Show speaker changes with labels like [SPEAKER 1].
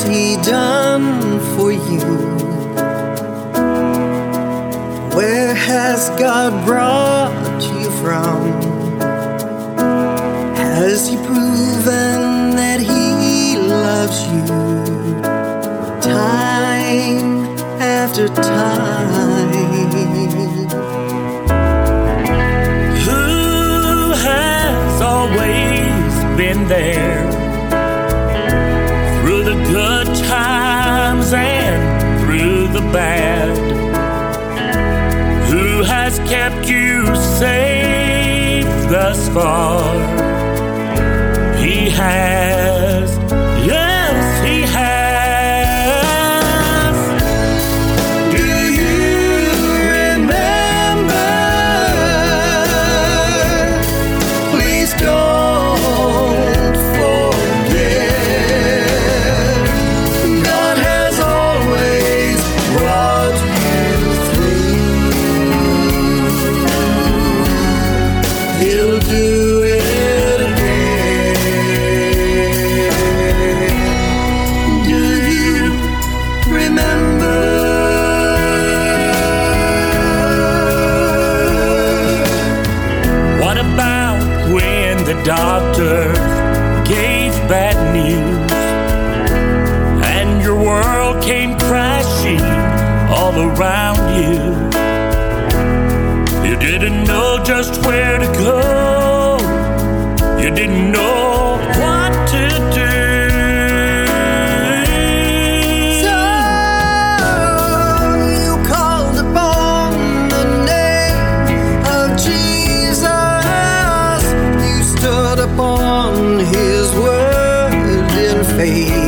[SPEAKER 1] He done for you? Where has God brought you from? Has He proven that He loves you time after time?
[SPEAKER 2] Who has always been there through the good times and through the bad? Who has kept you safe thus far? He has, yes, He has.
[SPEAKER 1] Do you remember? Please don't forget. God has always brought you through. He'll do it again. Do you remember?
[SPEAKER 2] What about when the doctors gave bad news and your world came crashing all around you? You didn't know just where to go. You didn't know what to do.
[SPEAKER 1] So you called upon the name of Jesus. You stood upon His word in faith.